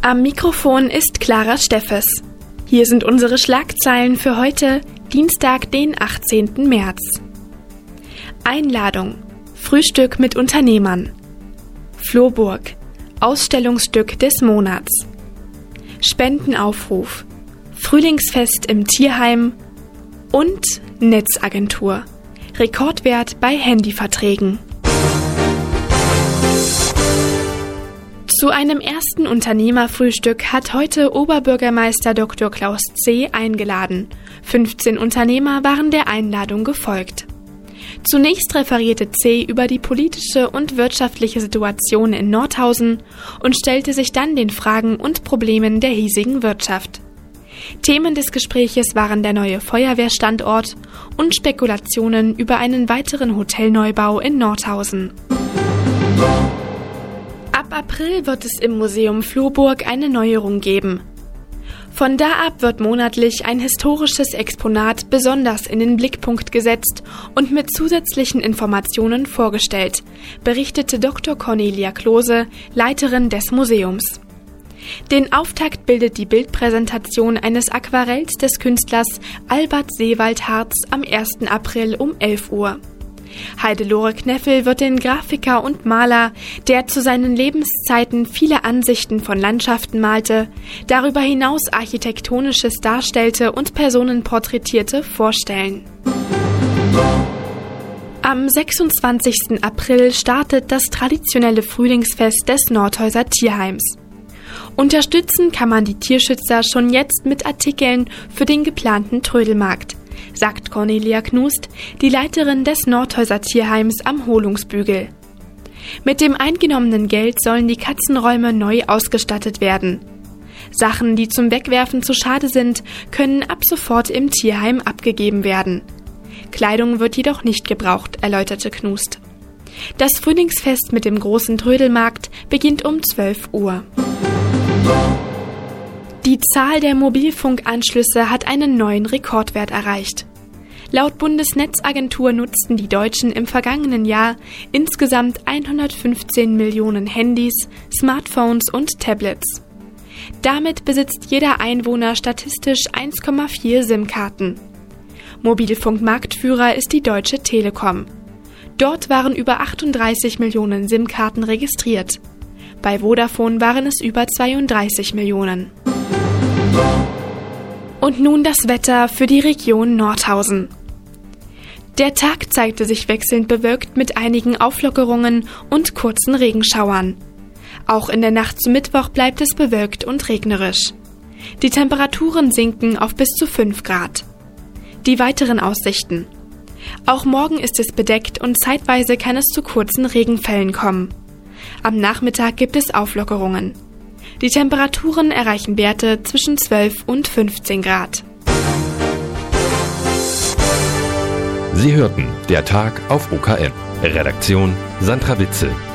Am Mikrofon ist Clara Steffes. Hier sind unsere Schlagzeilen für heute, Dienstag, den 18. März. Einladung: Frühstück mit Unternehmern. Flohburg: Ausstellungsstück des Monats. Spendenaufruf: Frühlingsfest im Tierheim. Und Netzagentur: Rekordwert bei Handyverträgen. Zu einem ersten Unternehmerfrühstück hat heute Oberbürgermeister Dr. Klaus C. eingeladen. 15 Unternehmer waren der Einladung gefolgt. Zunächst referierte C. über die politische und wirtschaftliche Situation in Nordhausen und stellte sich dann den Fragen und Problemen der hiesigen Wirtschaft. Themen des Gespräches waren der neue Feuerwehrstandort und Spekulationen über einen weiteren Hotelneubau in Nordhausen. Ab April wird es im Museum Flohburg eine Neuerung geben. Von da ab wird monatlich ein historisches Exponat besonders in den Blickpunkt gesetzt und mit zusätzlichen Informationen vorgestellt, berichtete Dr. Cornelia Klose, Leiterin des Museums. Den Auftakt bildet die Bildpräsentation eines Aquarells des Künstlers Albert Seewald-Harz am 1. April um 11 Uhr. Heidelore Kneffel wird den Grafiker und Maler, der zu seinen Lebenszeiten viele Ansichten von Landschaften malte, darüber hinaus Architektonisches darstellte und Personen porträtierte, vorstellen. Am 26. April startet das traditionelle Frühlingsfest des Nordhäuser Tierheims. Unterstützen kann man die Tierschützer schon jetzt mit Artikeln für den geplanten Trödelmarkt, sagt Cornelia Knust, die Leiterin des Nordhäuser Tierheims am Holungsbügel. Mit dem eingenommenen Geld sollen die Katzenräume neu ausgestattet werden. Sachen, die zum Wegwerfen zu schade sind, können ab sofort im Tierheim abgegeben werden. Kleidung wird jedoch nicht gebraucht, erläuterte Knust. Das Frühlingsfest mit dem großen Trödelmarkt beginnt um 12 Uhr. Die Zahl der Mobilfunkanschlüsse hat einen neuen Rekordwert erreicht. Laut Bundesnetzagentur nutzten die Deutschen im vergangenen Jahr insgesamt 115 Millionen Handys, Smartphones und Tablets. Damit besitzt jeder Einwohner statistisch 1,4 SIM-Karten. Mobilfunkmarktführer ist die Deutsche Telekom. Dort waren über 38 Millionen SIM-Karten registriert. Bei Vodafone waren es über 32 Millionen. Und nun das Wetter für die Region Nordhausen. Der Tag zeigte sich wechselnd bewölkt mit einigen Auflockerungen und kurzen Regenschauern. Auch in der Nacht zum Mittwoch bleibt es bewölkt und regnerisch. Die Temperaturen sinken auf bis zu 5 Grad. Die weiteren Aussichten. Auch morgen ist es bedeckt und zeitweise kann es zu kurzen Regenfällen kommen. Am Nachmittag gibt es Auflockerungen. Die Temperaturen erreichen Werte zwischen 12 und 15 Grad. Sie hörten der Tag auf OKN. Redaktion Sandra Witzel.